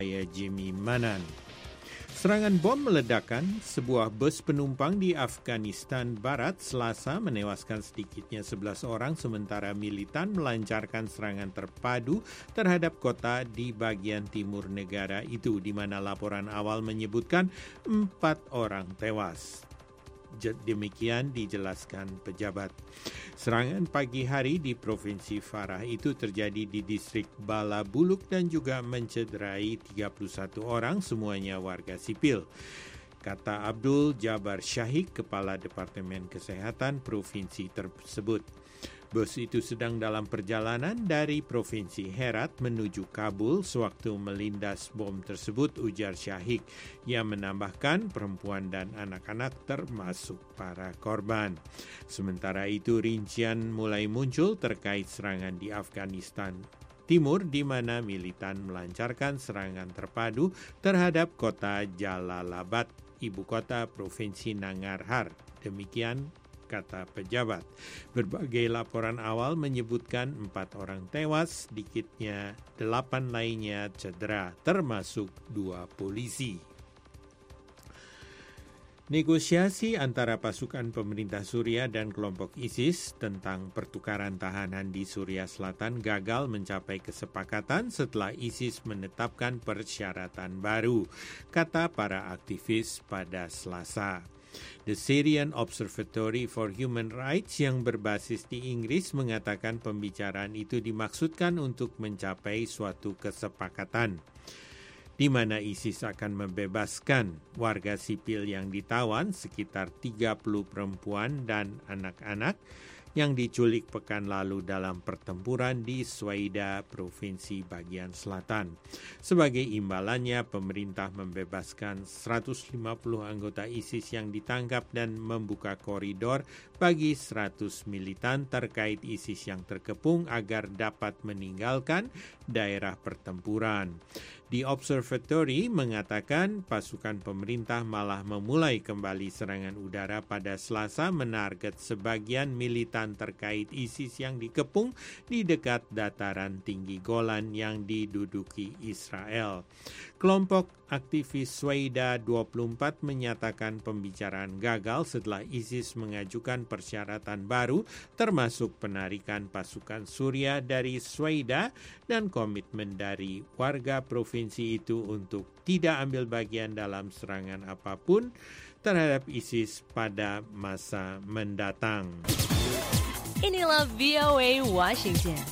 Jimmy Manan. Serangan bom meledakkan sebuah bus penumpang di Afghanistan Barat Selasa menewaskan sedikitnya 11 orang sementara militan melancarkan serangan terpadu terhadap kota di bagian timur negara itu di mana laporan awal menyebutkan 4 orang tewas. Demikian dijelaskan pejabat. Serangan pagi hari di Provinsi Farah itu terjadi di distrik Bala Buluk dan juga mencederai 31 orang, semuanya warga sipil. Kata Abdul Jabbar Shahik, Kepala Departemen Kesehatan Provinsi tersebut. Bus itu sedang dalam perjalanan dari Provinsi Herat menuju Kabul sewaktu melindas bom tersebut, ujar Shahik. Ia menambahkan perempuan dan anak-anak termasuk para korban. Sementara itu rincian mulai muncul terkait serangan di Afghanistan Timur di mana militan melancarkan serangan terpadu terhadap kota Jalalabad, ibu kota Provinsi Nangarhar. Demikian kata pejabat. Berbagai laporan awal menyebutkan 4 orang tewas, sedikitnya 8 lainnya cedera, termasuk 2 polisi. Negosiasi antara pasukan pemerintah Suriah dan kelompok ISIS tentang pertukaran tahanan di Suriah Selatan gagal mencapai kesepakatan setelah ISIS menetapkan persyaratan baru, kata para aktivis pada Selasa. The Syrian Observatory for Human Rights yang berbasis di Inggris mengatakan pembicaraan itu dimaksudkan untuk mencapai suatu kesepakatan di mana ISIS akan membebaskan warga sipil yang ditawan, sekitar 30 perempuan dan anak-anak yang diculik pekan lalu dalam pertempuran di Swaida, Provinsi bagian selatan. Sebagai imbalannya, pemerintah membebaskan 150 anggota ISIS yang ditangkap dan membuka koridor bagi 100 militan terkait ISIS yang terkepung agar dapat meninggalkan daerah pertempuran. The Observatory mengatakan pasukan pemerintah malah memulai kembali serangan udara pada Selasa menarget sebagian militan terkait ISIS yang dikepung di dekat dataran tinggi Golan yang diduduki Israel. Kelompok aktivis Swaida 24 menyatakan pembicaraan gagal setelah ISIS mengajukan persyaratan baru termasuk penarikan pasukan Suriah dari Swaida dan komitmen dari warga provinsi itu untuk tidak ambil bagian dalam serangan apapun terhadap ISIS pada masa mendatang. Inilah VOA Washington.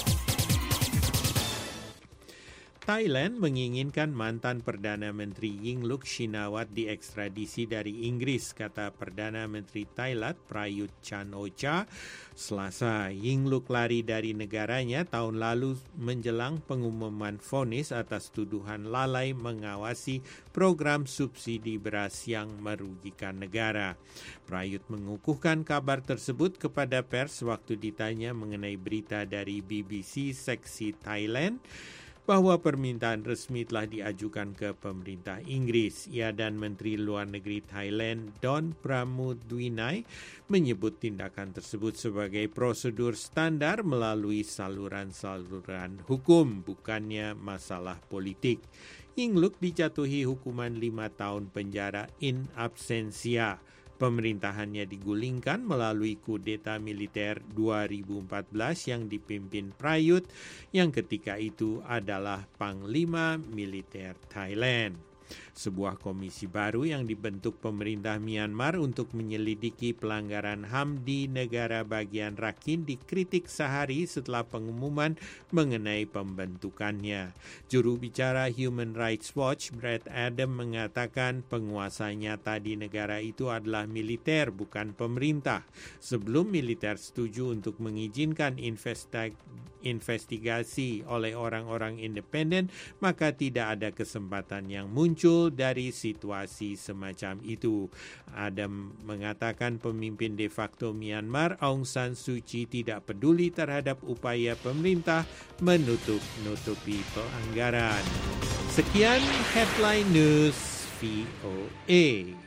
Thailand menginginkan mantan Perdana Menteri Yingluck Shinawatra diekstradisi dari Inggris, kata Perdana Menteri Thailand Prayut Chan-o-cha Selasa. Yingluck lari dari negaranya tahun lalu menjelang pengumuman vonis atas tuduhan lalai mengawasi program subsidi beras yang merugikan negara. Prayut mengukuhkan kabar tersebut kepada pers waktu ditanya mengenai berita dari BBC Seksi Thailand bahwa permintaan resmi telah diajukan ke pemerintah Inggris. Ia dan Menteri Luar Negeri Thailand Don Pramudwinai menyebut tindakan tersebut sebagai prosedur standar melalui saluran-saluran hukum, bukannya masalah politik. Yingluck dijatuhi hukuman 5 tahun penjara in absentia. Pemerintahannya digulingkan melalui kudeta militer 2014 yang dipimpin Prayut yang ketika itu adalah Panglima Militer Thailand. Sebuah komisi baru yang dibentuk pemerintah Myanmar untuk menyelidiki pelanggaran HAM di negara bagian Rakhine dikritik sehari setelah pengumuman mengenai pembentukannya. Juru bicara Human Rights Watch, Brad Adam, mengatakan penguasa nyata di negara itu adalah militer, bukan pemerintah. Sebelum militer setuju untuk mengizinkan investigasi oleh orang-orang independen, maka tidak ada kesempatan yang muncul dari situasi semacam itu. Adam mengatakan pemimpin de facto Myanmar Aung San Suu Kyi tidak peduli terhadap upaya pemerintah menutupi pelanggaran. Sekian Headline News VOA.